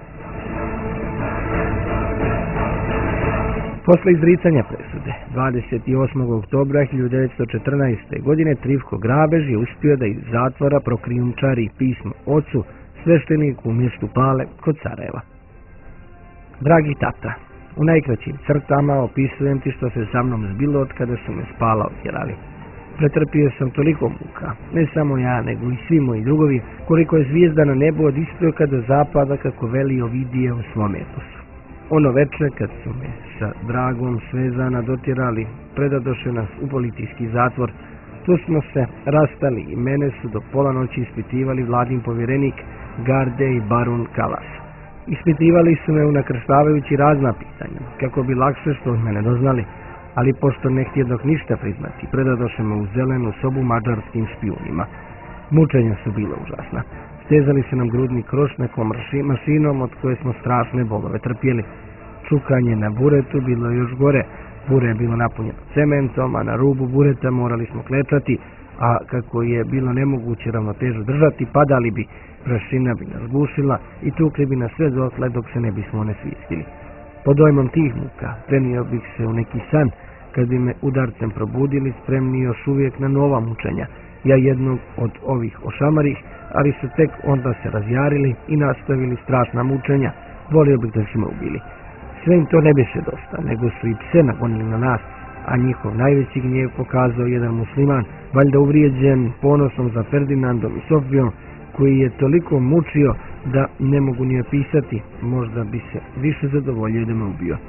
Posle izricanja presude dvadeset osmog oktobra hiljadu devetsto četrnaeste. godine Trifko Grabež je uspio da iz zatvora prokrijumčari pismo ocu, svešteniku u mjestu Pale kod Sarajeva. Dragi tata, u najkraćim crtama opisujem ti što se sa mnom zbilo od kada su me s Pala otjerali. Pretrpio sam toliko muka, ne samo ja, nego i svi moji drugovi, koliko je zvijezda na nebu od istoka do zapada, kako veli Ovidije u svom eposu. Ono večer kad su me sa Dragom Svezana dotjerali, predadoše nas u policijski zatvor. Tu smo se rastali i mene su do pola noći ispitivali vladin povjerenik Garde i barun Kalas. Ispitivali su me unakrštavajući razna pitanja, kako bi lakše što od mene doznali, ali pošto ne htjedok ništa priznati, predadoše me u zelenu sobu mađarskim špijunima. Mučenja su bila užasna. Stezali su nam grudni kroš nekom mašinom od koje smo strašne bolove trpjeli. Čukanje na buretu bilo je još gore. Bure je bilo napunjeno cementom, a na rubu bureta morali smo klečati, a kako je bilo nemoguće ravnotežu držati, padali bi, prašina bi nas gušila i tukli bi nas sve dotle dok se ne bismo onesvijestili. Pod dojmom tih muka prenio bih se u neki san, kad bi me udarcem probudili, spremni još uvijek na nova mučenja. Ja jednog od ovih ošamarih, ali su tek onda se razjarili i nastavili strašna mučenja. Volio bih da su me ubili. Sve im to ne biše dosta, nego su i pse nagonili na nas, a njihov najveći gnjev pokazao jedan musliman, valjda uvrijeđen ponosom za Ferdinandom i Sofijom, koji je toliko mučio da ne mogu ni opisati, možda bi se više zadovoljio da me ubio.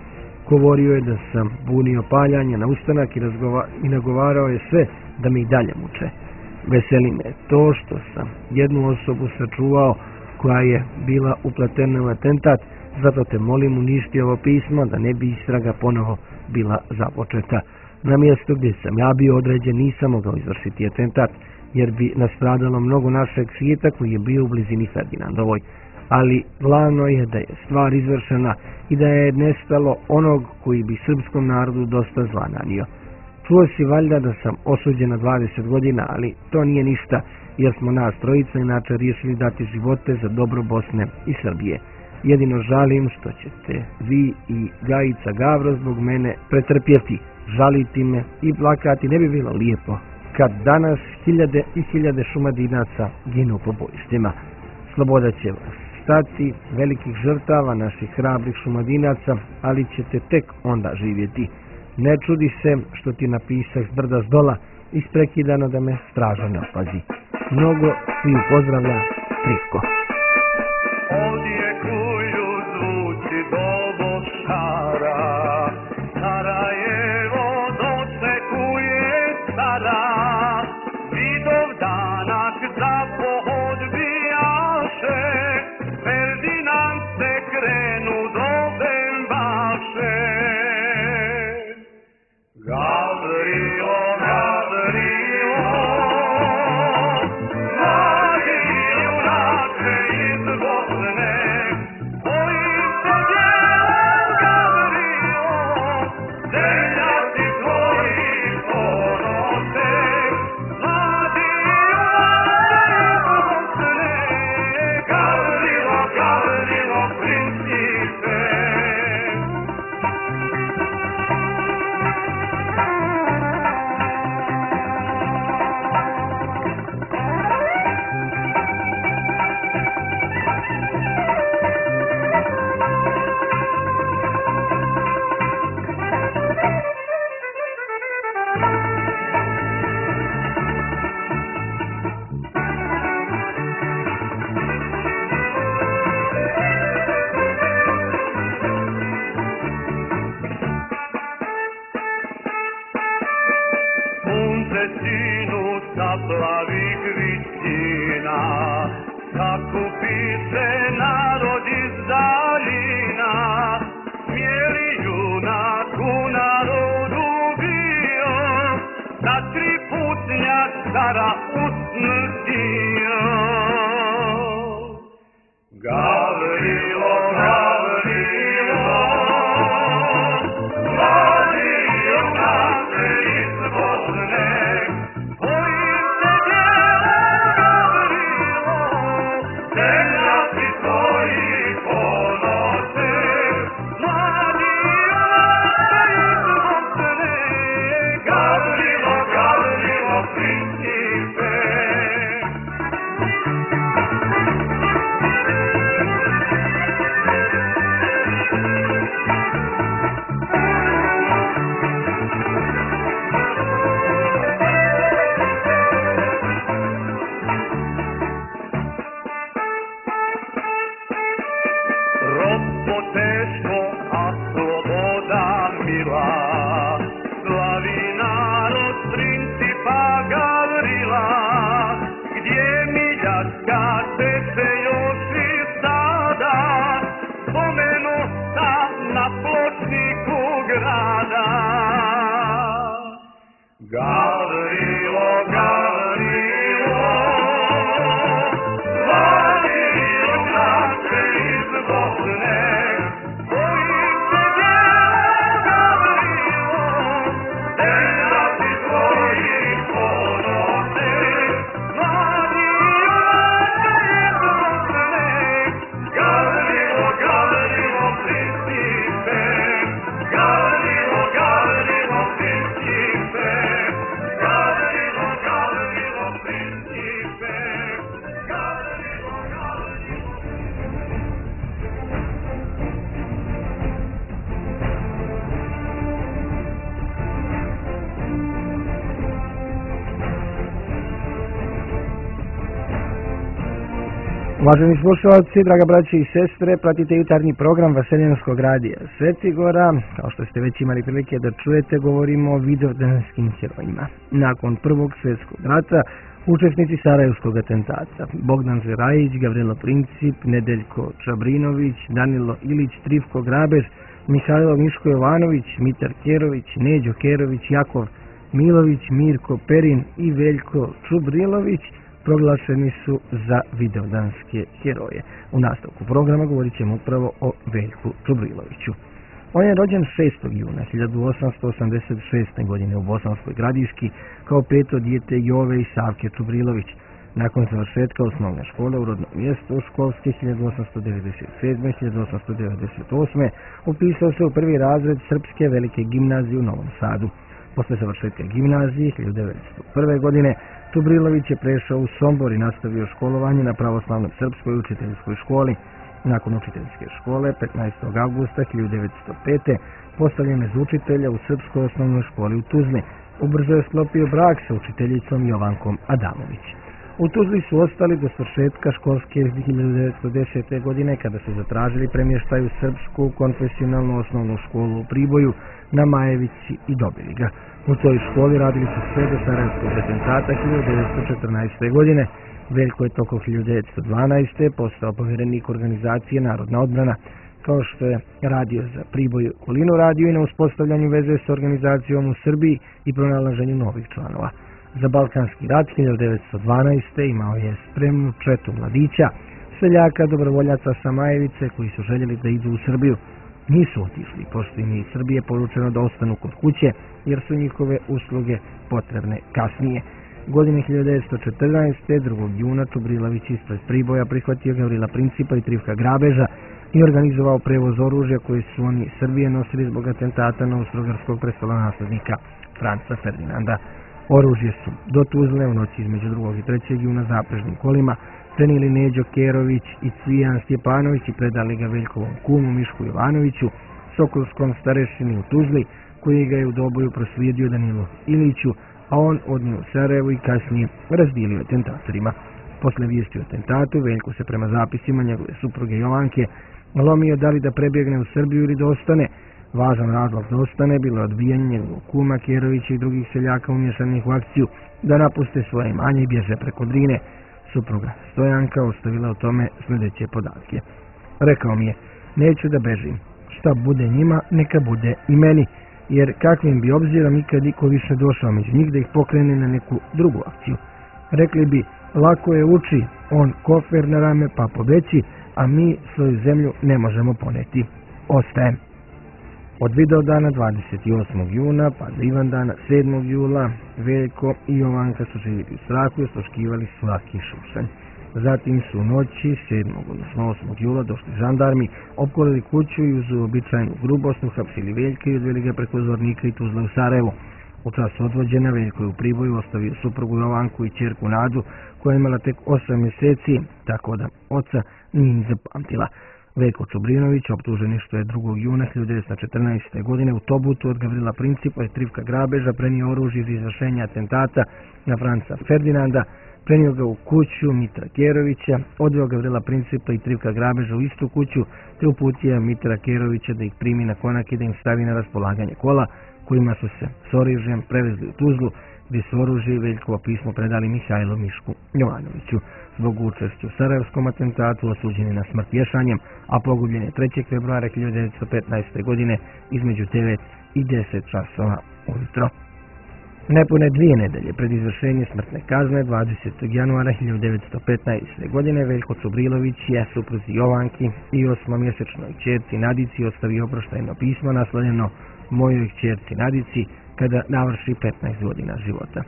Govorio je da sam bunio paljanje na ustanak i, razgova, i nagovarao je sve da me i dalje muče. Veseli me to što sam jednu osobu sačuvao koja je bila upletena u atentat, zato te molim uništi ovo pismo da ne bi istraga ponovo bila započeta. Na mjestu gdje sam ja bio određen nisam mogao izvršiti atentat, jer bi nastradalo mnogo našeg svijeta koji je bio u blizini Ferdinandovoj. Ali glavno je da je stvar izvršena i da je nestalo onog koji bi srpskom narodu dosta zla nanio. Čuo si valjda da sam osuđen na dvadeset godina, ali to nije ništa, jer smo nas trojica inače riješili dati živote za dobro Bosne i Srbije. Jedino žalim što ćete vi i Gajica Gavro zbog mene pretrpjeti. Žaliti me i plakati ne bi bilo lijepo, kad danas hiljade i hiljade Šumadinaca ginu po bojištima. Sloboda će vas stati, velikih žrtava naših hrabrih Šumadinaca, ali ćete tek onda živjeti. Ne čudi se što ti napisah s brda zdola, isprekidano da me straža ne opazi. Mnogo sviju pozdravlja, Trifko. Odjekuju zvuci do Šara, Sarajevo dočekuje sada, Vidov danak za pohod bijaše, Ferdinand se krenu do Bembaše. Gavrilo, Gavrilo, mladi junače iz Bosne, koji se djelom Gavrilo, zemljaci tvoji ponose, mladi junače iz Bosne, Gavrilo, Gavrilo, principe. Puntecinu sa plavih vistina, sakupi se narod iz daljina, smjeli junaku narodu bio, da tri putnja cara usmrtio. Gavrilo, Gavrilo, mladi junače iz Bosne, koji se djelom Gavrilo, zemljaci tvoji ponose, mladi junače iz Bosne, Gavrilo, Gavrilo, principe. Uvaženi slušalci, draga braće i sestre, pratite jutarnji program Vaseljenskog radija Sveti Gora. Kao što ste već imali prilike da čujete, govorimo o vidovdanskim herojima. Nakon Prvog svjetskog rata, učesnici Sarajevskog atentata Bogdan Žerajić, Gavrilo Princip, Nedeljko Čabrinović, Danilo Ilić, Trifko Grabež, Mihajlo Miško Jovanović, Mitar Kerović, Neđo Kerović, Jakov Milović, Mirko Perin i Veljko Čubrilović proglašeni su za vidovdanske heroje. U nastavku programa govorit ćemo upravo o Veljku Čubriloviću. On je rođen šestog juna hiljadu osamsto osamdeset šeste. godine u Bosanskoj Gradiški kao peto dijete Jove i Savke Čubrilović. Nakon završetka osnovne škole u rodnom mjestu školske hiljadu osamsto devedeset sedme. hiljadu osamsto devedeset osme. upisao se u prvi razred Srpske velike gimnazije u Novom Sadu. Posle završetka gimnazije hiljadu devetsto prve. godine Čubrilović je prešao u Sombor i nastavio školovanje na pravoslavnoj srpskoj učiteljskoj školi. Nakon učiteljske škole, petnaestog avgusta hiljadu devetsto pete. postavljen je za učitelja u Srpskoj osnovnoj školi u Tuzli. Ubrzo je sklopio brak sa učiteljicom Jovankom Adamović. U Tuzli su ostali do svršetka školske hiljadu devetsto desete. godine kada su zatražili premještaj u Srpsku konfesionalnu osnovnu školu u Priboju na Majevici i dobili ga. U toj školi radili su sve do Sarajevskog atentata hiljadu devetsto četrnaeste. godine. Veljko je tokom hiljadu devetsto dvanaeste. postao povjerenik organizacije Narodna odbrana. Kao što je radio za Priboj i okolinu, radio i na uspostavljanju veze s organizacijom u Srbiji i pronalaženju novih članova. Za Balkanski rat hiljadu devetsto dvanaeste. imao je spremnu četu mladića, seljaka, dobrovoljaca sa Majevice koji su željeli da idu u Srbiju. Nisu otišli, pošto im je iz Srbije poručeno da ostanu kod kuće, jer su njihove usluge potrebne kasnije. Godine hiljadu devetsto četrnaeste. drugog juna Čubrilović ispred Priboja prihvatio Gavrila Principa i Trifka Grabeža i organizovao prevoz oružja koje su oni Srbije nosili zbog atentata na austrougarskog prestolonaslednika Franca Ferdinanda. Oružje su do Tuzle u noći između drugog i trećeg juna zaprežnim kolima prenijeli Neđo Kerović i Cvijan Stjepanović i predali ga Veljkovom kumu Mišku Jovanoviću, sokolskom starešini u Tuzli, koji ga je u Doboju proslijedio Danilu Iliću, a on odnio u Sarajevo i kasnije razdijelio atentatorima. Posle vijesti o atentatu, Veljko se prema zapisima njegove supruge Jovanke lomio da li da prebjegne u Srbiju ili da ostane. Važan razlog da ostane bilo odbijanje njegovog kuma Kerovića i drugih seljaka umješanih u akciju da napuste svoje imanje i bježe preko Drine. Supruga Stojanka ostavila o tome sljedeće podatke. Rekao mi je, neću da bežim. Šta bude njima, neka bude i meni, jer kakvim bi obzirom ikad niko više došao među njih da ih pokrene na neku drugu akciju. Rekli bi, lako je uči, on kofer na rame pa pobeći, a mi svoju zemlju ne možemo poneti. Ostajem. Od Vidovdana dvadeset osmog juna pa do Ivandana sedmog jula Veljko i Jovanka su živjeli u strahu i osluškivali svaki šušanj. Zatim su u noći sedmog odnosno osmog jula došli žandarmi, opkolili kuću i uz uobičajenu grubost uhapsili Veljka i odveli ga preko Zornika i Tuzle u Sarajevo. U času odvođena Veljko je u Priboju ostavio suprugu Jovanku i ćerku Nadu, koja je imala tek osam mjeseci, tako da oca nije ni zapamtila. Veljko Čubrinović optužen je što je drugog juna hiljadu devetsto četrnaeste. godine u Tobutu od Gavrila Principa i Trifka Grabeža prenio oružje za izvršenje atentata na Franca Ferdinanda, prenio ga u kuću Mitra Kerovića, odveo Gavrila Principa i Trifka Grabeža u istu kuću, te uputio Mitra Kerovića da ih primi na konak i da im stavi na raspolaganje kola, kojima su se s oružjem prevezli u Tuzlu, gdje su oružje i Veljkovo pismo predali Mihajlo Mišku Jovanoviću. Zbog učešća u Sarajevskom atentatu osuđen je na smrt vješanjem, a pogubljen je trećeg februara hiljadu devetsto petnaeste. godine između devet i deset časova ujutro. Nepune dvije nedelje pred izvršenje smrtne kazne, dvadesetog januara hiljadu devetsto petnaeste. godine, Veljko Čubrilović je supruzi Jovanki i osmomjesečnoj kćerci Nadici ostavio oproštajno pismo naslovljeno Mojoj kćerci Nadici kada navrši petnaest godina života.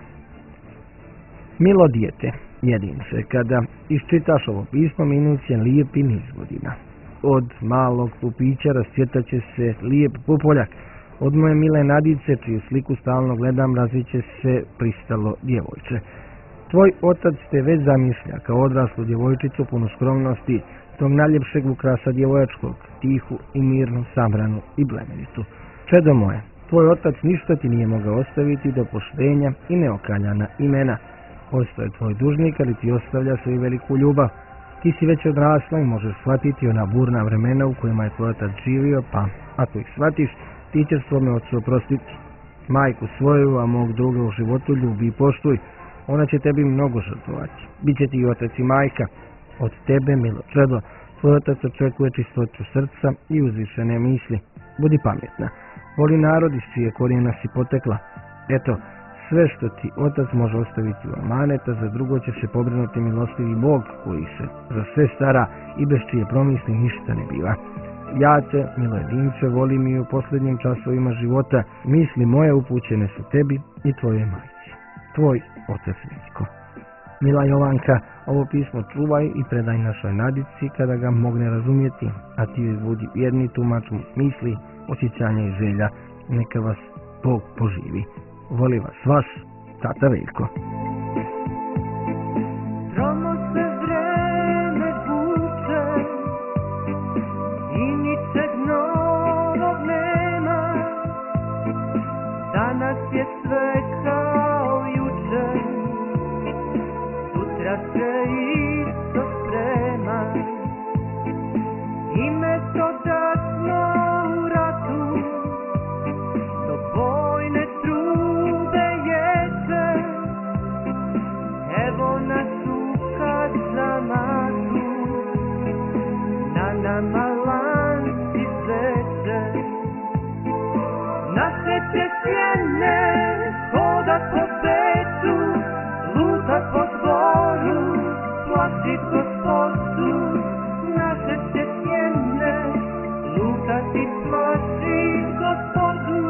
Milo dijete, jedinče, kada iščitaš ovo pismo minut će lijepi niz godina. Od malog pupića rascvjetaće se lijep pupoljak. Od moje mile Nadice, čiju sliku stalno gledam, razviće se pristalo djevojče. Tvoj otac te već zamišlja kao odraslu djevojčicu punu skromnosti, tog najljepšeg ukrasa djevojačkog, tihu i mirnu, sabranu i blemenitu. Čedo moje, tvoj otac ništa ti nije mogao ostaviti do poštenja i neokaljana imena. Ostao je tvoj dužnik, ali ti ostavlja svoju veliku ljubav. Ti si već odrasla i možeš shvatiti ona burna vremena u kojima je tvoj otac živio, pa ako ih shvatiš, ti ćeš svome ocu oprostiti. Majku svoju, a mog druga u životu ljubi i poštuj. Ona će tebi mnogo žrtvovati. Biće ti i otac i majka. Od tebe, milo čedo, tvoj otac očekuje čistoću srca i uzvišene misli. Budi pametna. Voli narod iz čije korijena si potekla. Eto, sve što ti otac može ostaviti u amanet, a za drugo će se pobrinuti milostivi Bog koji se za sve stara i bez čije promisli ništa ne biva. Ja te, milo jedinče, volim i u posljednjim časovima života. Misli moje upućene su tebi i tvojoj majci. Tvoj otac Miljko. Mila Jovanka, ovo pismo čuvaj i predaj našoj Nadici kada ga mogne razumjeti, a ti joj budi vjerni tumač misli, osjećanja i želja. Neka vas Bog poživi. Voli vas vaš tata Veljko. Tromo se vreme vuče i ničeg novog nema. Danas je sve kao juče, sutra se isto sprema. I mesto da smo u ratu, do bojne trube ječe. Evo nas ukaz za maku, na nama lanci sveče. Naše će sjene hodat po svetu, lutat po dvoru, plašit gospodu. Naše će sjene lutat i plašit gospodu.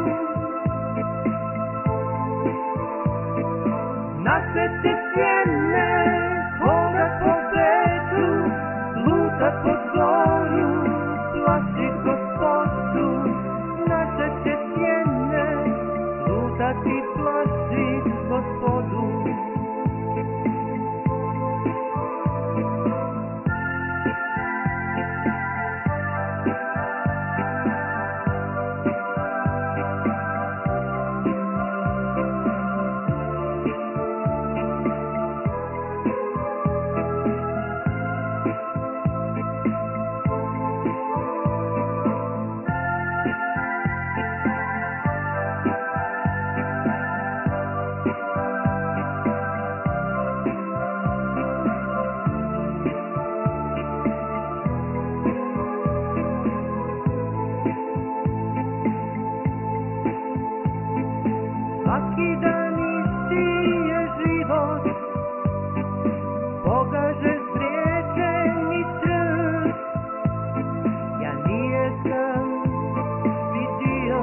Naše će sjene hodat po svetu, lutat po dvoru, plašit gospodu. Naše će sjene lutat i plašit gospodu. Svaki dan isti je život, pogaže spriječeni trg. Ja nijesam vidio,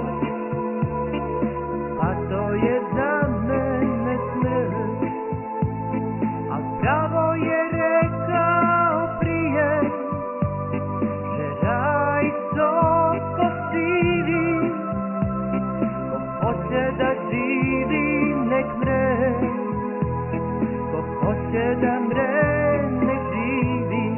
a to je za mene smrt. A pravo je rekao prije, že raj soko sivi. Ko hoće da živi nek mre, ko hoće da mre nek živi.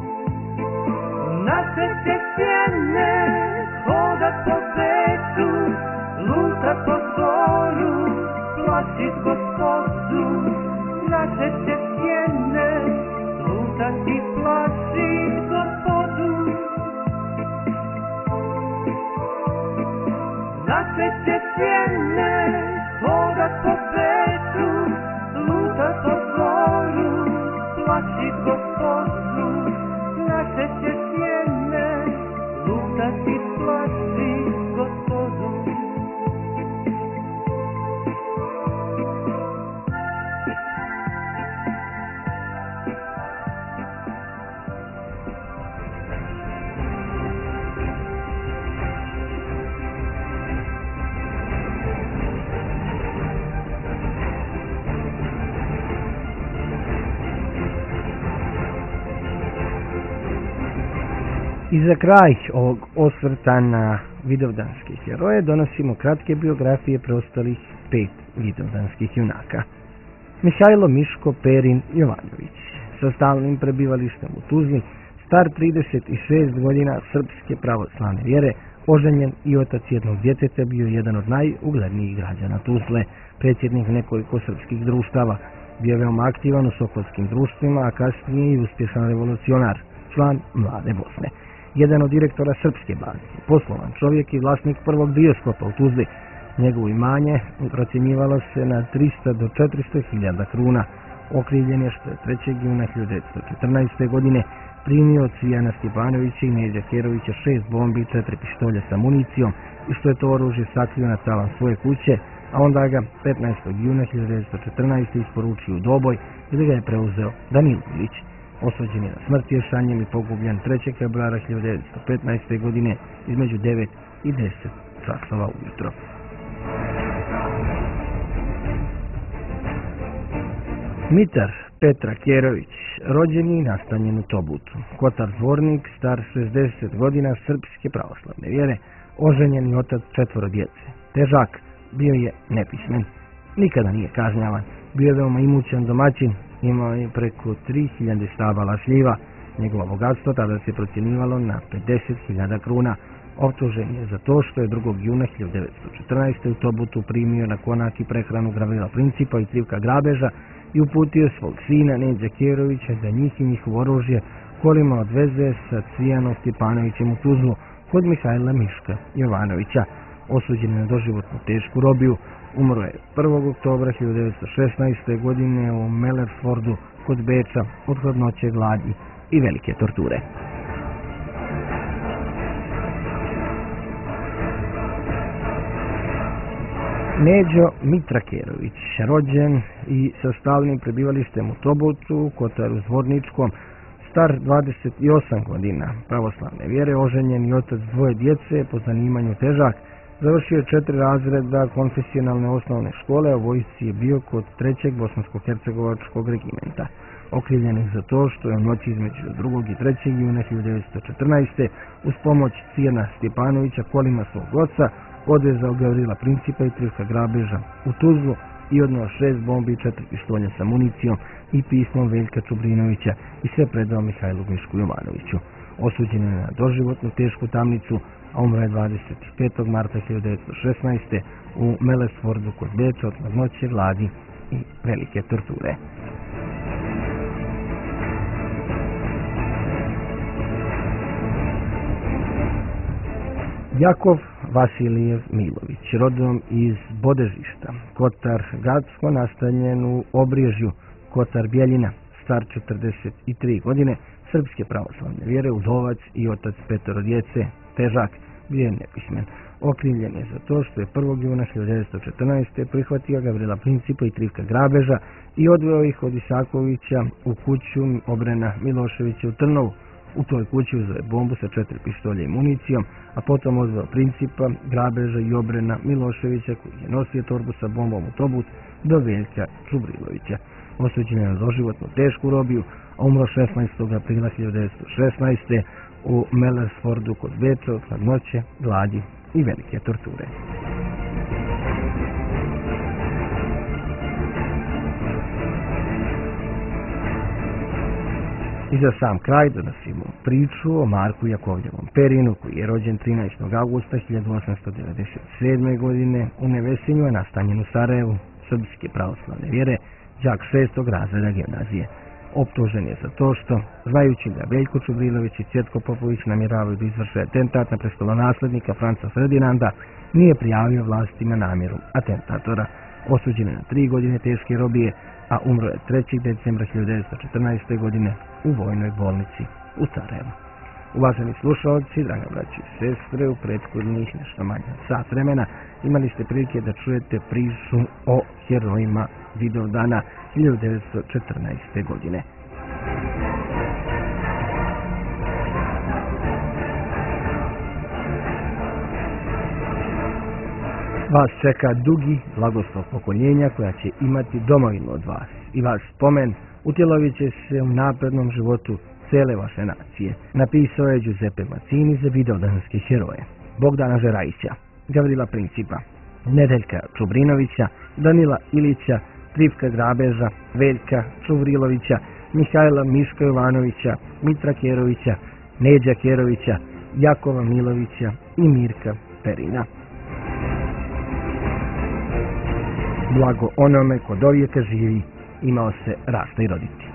Naše će sjene hodat po svetu, lutat po dvoru, plašit gospodu. Naše će sjene lutat i plašit gospodu. Naše će sjene hodat po svetu, lutat po dvoru, plašit gospodu. Naše će sjene lutat i plašit gospodu. I za kraj ovog osvrta na vidovdanske heroje donosimo kratke biografije preostalih pet vidovdanskih junaka. Mihajlo Miško Perin Jovanović, sa stalnim prebivalištem u Tuzli, star trideset šest godina, srpske pravoslavne vjere, oženjen i otac jednog djeteta, bio jedan od najuglednijih građana Tuzle, predsjednik nekoliko srpskih društava. Bio je veoma aktivan u sokolskim društvima, a kasnije i uspješan revolucionar, član Mlade Bosne. Jedan od direktora srpske banke, poslovan čovjek i vlasnik prvog bioskopa u Tuzli. Njegovo imanje procjenjivalo se na trista do četiristo hiljada kruna. Okrivljen je što je trećeg juna hiljadu devetsto četrnaeste. godine primio od Cvijana Stjepanovića i Neđa Kerovića šest bombi i četiri pištolja sa municijom i što je to oružje sakrio na tavan svoje kuće, a onda ga petnaestog juna hiljadu devetsto četrnaeste. isporučio u Doboj ili ga je preuzeo Danilo Ilić. Osuđen je na smrt ješanjem i pogubljen trećeg februara hiljadu devetsto petnaeste. godine između devet i deset časova ujutro. Mitar Petra Kerović, rođen i nastanjen u Tobutu, Kotar Zvornik, star šezdeset godina, srpske pravoslavne vjere, oženjen i otac četvoro djece. Težak, bio je nepismen, nikada nije kažnjavan, bio je veoma imućan domaćin, imao je preko tri hiljade stabala šljiva, njegovo bogatstvo tada se procjenjivalo na pedeset hiljada kruna. Optužen je za to što je drugog juna hiljadu devetsto četrnaeste. u Tobutu primio na konak i prehranu Gavrila Principa i Trivka Grabeža i uputio svog sina Neđa Kerovića da njih i njihovo oružje kolima odveze sa Cvijanom Stjepanovićem u Tuzlu kod Mihajla Miška Jovanovića. Osuđen je na doživotnu tešku robiju, umro je prvog oktobra hiljadu devetsto šesnaeste. godine u Mellerfordu kod Beča od hladnoće, gladi i velike torture. Neđo Mitra Kerović, rođen i sa stalnim prebivalištem u Tobutu, Kotaru Zvorničkom, star dvadeset osam godina, pravoslavne vjere, oženjen i otac dvoje djece, po zanimanju težak, završio je četiri razreda konfesionalne osnovne škole, a u vojsci je bio kod trećeg bosansko-hercegovačkog regimenta. Okrivljen je za to što je u noći između drugog i trećeg juna hiljadu devetsto četrnaeste. uz pomoć Cvijana Stjepanovića kolima svog oca odvezao Gavrila Principa i Trivka Grabeža u Tuzlu i odneo šest bombi i četiri pištolja sa municijom i pismom Veljka Čubrinovića i sve predao Mihajlu Mišku Jovanoviću. Osuđen je na doživotnu tešku tamnicu, a umro je dvadeset petog marta hiljadu devetsto šesnaeste. u Mellerfordu kod Beča od hladnoće, gladi i velike torture. Jakov Vasilijev Milović, rodom iz Bodežišta, Kotar Gacko, nastanjen u Obriježju, Kotar Bjeljina, star četrdeset tri godine, srpske pravoslavne vjere, udovac i otac petoro djece, težak, bio je nepismen. Okrivljen je za to što je prvog juna hiljadu devetsto četrnaeste. prihvatio Gavrila Principa i Trivka Grabeža i odveo ih od Isakovića u kuću Obrena Miloševića u Trnovu. U toj kući uzeo je bombu sa četiri pištolja i municijom, a potom odveo Principa, Grabeža i Obrena Miloševića, koji je nosio torbu sa bombom u Tobut, do Veljka Čubrilovića. Osuđen je na doživotnu tešku robiju, a umro šesnaestog aprila hiljadu devetsto šesnaeste. u Mellerfordu kod Beča od hladnoće, gladi i velike torture. I za sam kraj donosimo priču o Marku Jakovljevom Perinu, koji je rođen trinaestog avgusta hiljadu osamsto devedeset sedme. godine u Nevesinju, a nastanjen u Sarajevu, srpske pravoslavne vjere, đak šestog razreda gimnazije. Optužen je za to što, znajući da Veljko Čubrilović i Cvjetko Popović namjeravaju da izvrše atentat na prestolonaslednika Franca Ferdinanda, nije prijavio vlastima namjeru atentatora. Osuđen je na tri godine teške robije, a umro je trećeg decembra hiljadu devetsto četrnaeste. godine u vojnoj bolnici u Sarajevu. Uvaženi slušalci, draga braći i sestre, u prethodnih nešto manje sat vremena imali ste prilike da čujete priču o herojima Vidovdana hiljadu devetsto četrnaeste. godine. Vas čeka dugi blagoslov pokoljenja koja će imati domovinu od vas i vaš spomen utjelovit će se u naprednom životu cele vaše nacije. Napisao je Giuseppe Mazzini za vidovdanske heroje: Bogdana Žerajića, Gavrila Principa, Nedeljka Čubrinovića, Danila Ilića, Trivka Grabeža, Veljka Čuvrilovića, Mihajla Miška Jovanovića, Mitra Kerovića, Neđa Kerovića, Jakova Milovića i Mirka Perina. Blago onome ko dovijeka živi imao se rasta i roditi.